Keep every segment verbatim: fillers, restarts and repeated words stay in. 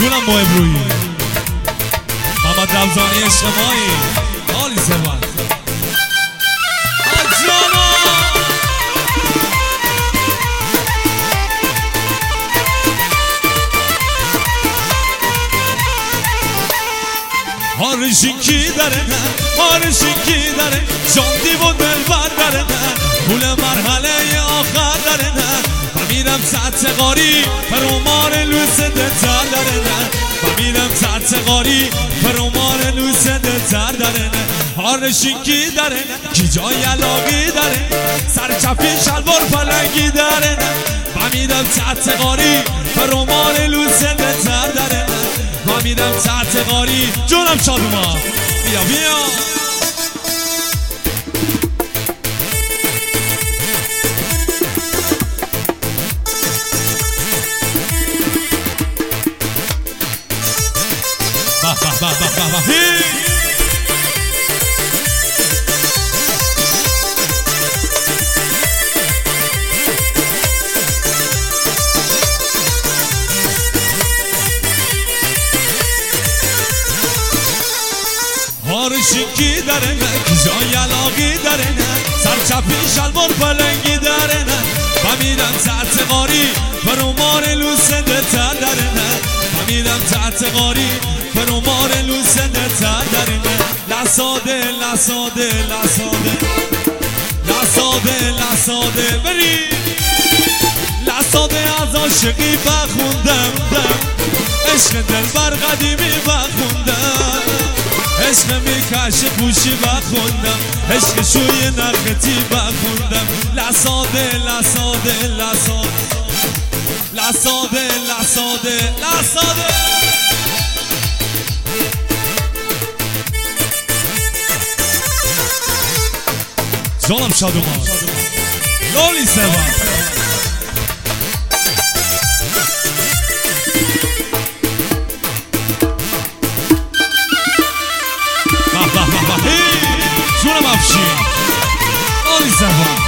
جونم مهم روی محمد رمضانی اجتماعی آلی زبان آجانا هارشین کی داره نه هارشین کی داره جان دیو و دلبر داره نه پول مرحله آخر داره نه و میرم سطح قاری پرومار لوس دتر داره نه و میرم سطح قاری پرومار لوس دتر داره نه هارشین کی داره نه کی جای علاقی داره سر چپی شلوار پلنگی داره نه و میرم سطح قاری پرومار لوس دتر داره نه ما میرم سطح قاری جونم شادوما بیا بیا با با با با با با هارشین کی داره نه کی جای علاقی داره نه سر چپی شلوار پلنگی داره نه و میرم سطح قاری پرومار لوس دتر داره نه و میرم سطح قاری پرومار لوس دتر داره نه لساده لساده لساده لساده لساده بری لساده از عاشقی بخوندم عشق دلبر قدیمی بخوندم عشق میکش پوشی بخوندم عشق شوی نقتی بخوندم لساده لساده لساده لساده لساده لساده جانم شادوما لولی سوان جونم افشین آلی زبان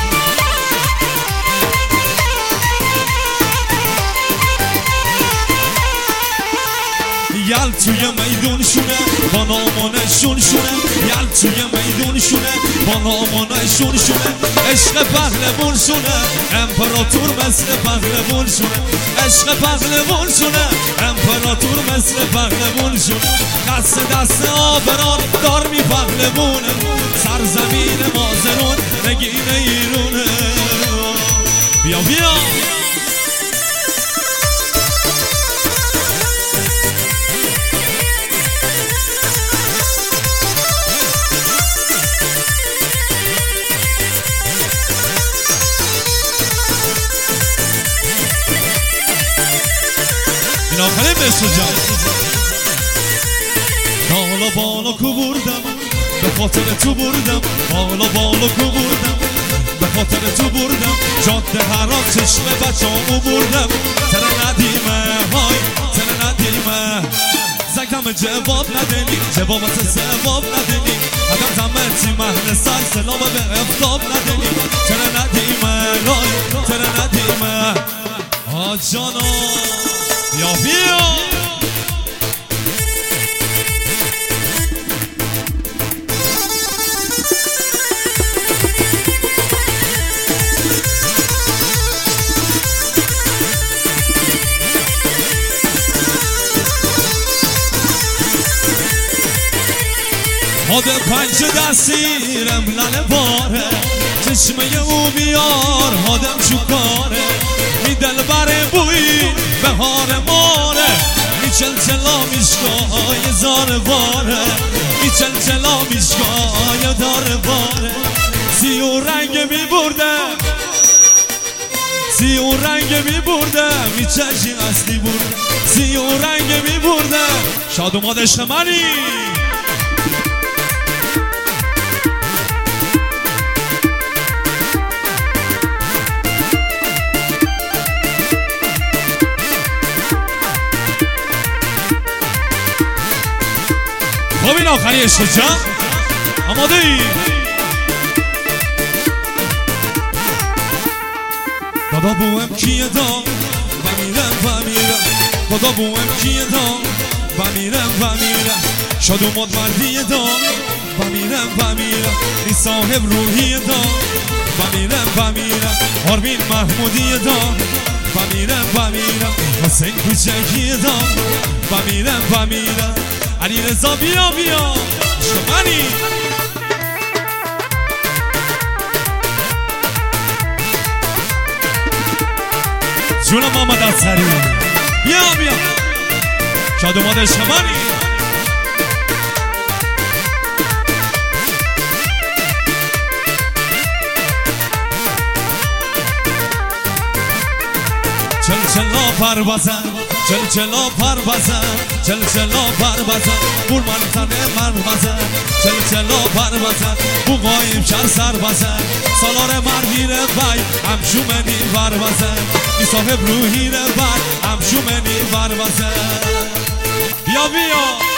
یل توی میدون شونه با نامانشون شونه یل توی میدون شونه با نامانشون شونه عشق پهلوون شونه امپراتور مثل پهلوون شونه عشق پهلوون شونه امپراتور مثل پهلوون شونه دست دست آبران دار می پهلوونه سرزمین مازرون نگین ایرونه بیا بیا این آخرین بسو جان بالا بالا کو بردم به خاطر تو بردم بالا بالا کو بردم به خاطر تو بردم جاده هران چشم بچه‌امو بردم تره ندیمه های تره ندیمه زکم جواب ندنی جوابت سواب ندنی آدم تمتی محل سر سلام به افتاب ندنی تره ندیمه رای تره ندیمه آ جانا بیا بیا حد پنج دستیرم لنه باره چشمه او بیار حدم شکاره می دل بره بوی بهار ماره می چلچلا میشکای زار باره می چلچلا میشکای دار باره سی و رنگ می برده سی و رنگ می برده می چشی اصلی برده سی و رنگ می برده شادوما عشق منی خب این آخری عشق جان آماده ای؟ بابا بوم کیه دا و میرم و میرم خدا بوم کیه دام و میرم و میرم شاد و مدمردی دام و میرم و میرم این صاحب روحی دام و میرم و میرم آرمین محمودی دام و میرم و میرم حسین کوچکی دام و میرم و میرم علی رضا بیا بیا شمانی جونم محمد افسری بیا بیا شاد اومد شمانی چل چلا پر بزن چل چلا پر بزن چل چلا پر بزن بول من تنه من بزن چل چلا پر بزن بو قایم شر سر بزن سالار مردی رو بای همشو منی بر بزن این صاحب روحی رو بای همشو منی بر بزن بیا بیا